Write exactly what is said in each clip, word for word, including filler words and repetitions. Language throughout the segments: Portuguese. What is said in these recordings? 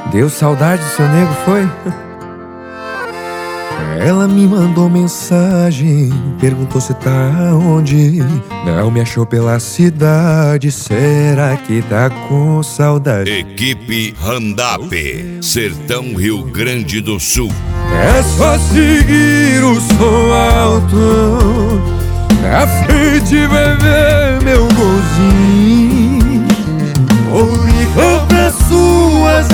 Deu saudade do seu nego, foi? Ela me mandou mensagem, perguntou se tá onde. Não me achou pela cidade, será que tá com saudade? Equipe Randap, Sertão, Rio Grande do Sul. É só seguir o som alto, na frente vai ver meu golzinho. Ou ligou pra suas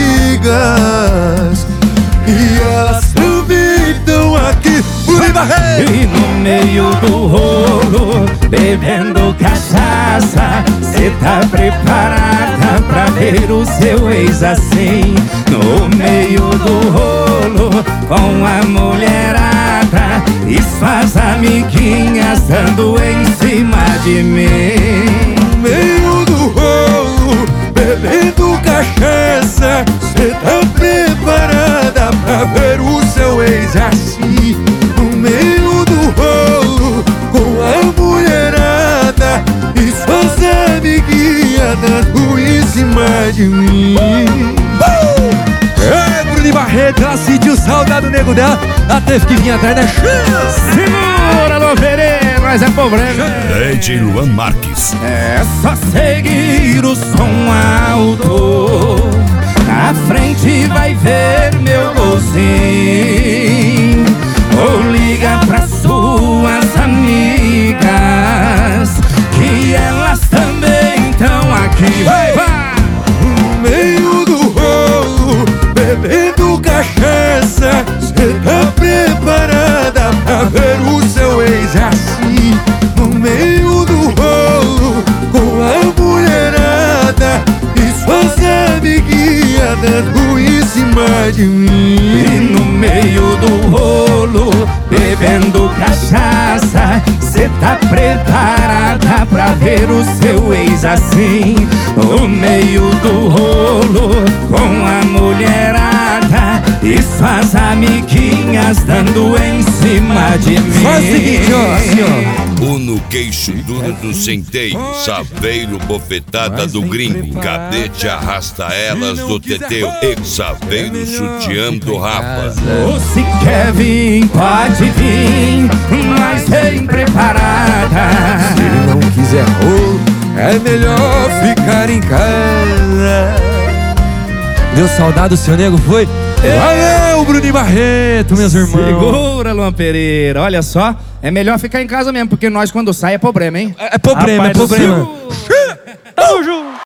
amigas e elas também estão aqui. E no meio do rolo, bebendo cachaça, cê tá preparada pra ver o seu ex assim? No meio do rolo, com a mulherada e suas amiguinhas dando em cima de mim. No meio do rolo, bebendo cachaça, cê tá preparada pra ver o seu ex assim? No meio do rolo, com a mulherada e suas amiguinhas dando em cima de mim. uh! É, Bruno Barreto, ela sentiu saudade do nego dela, ela teve que vir atrás da chance. Segura, Luan Pereira, mas é problema. Ed Luan Marques. É só seguir o som alto, na frente vai ver meu golzinho. Ou liga pra suas amigas, que elas também estão aqui. Vai, vai! No meio do rolo, bebendo cachaça, cê tá preparada pra ver o seu ex assim? No meio do rolo, com a mulherada e suas amiguinhas dando em cima de mim. E no meio do rolo, bebendo cachaça, cê tá preparada pra ver o seu ex assim? No meio do rolo, com a mulherada e suas amiguinhas dando em cima de mim. Faz o seguinte, ó, assim, ó. Uno queixo duro do centeio, saveiro bofetada do gringo, cadete arrasta elas do teteu, e saveiro sutiã do rapa. Ou se quer vir, pode vir, mas vem preparada. Se ele não quiser rolo, é melhor ficar em casa. Deu saudade do seu nego, foi? Valeu, Bruno Barreto, meus irmãos. Segura, Luan Pereira. Olha só, é melhor ficar em casa mesmo, porque nós quando sai é problema, hein? É, é problema, Rapaz é problema. do céu. Tamo junto.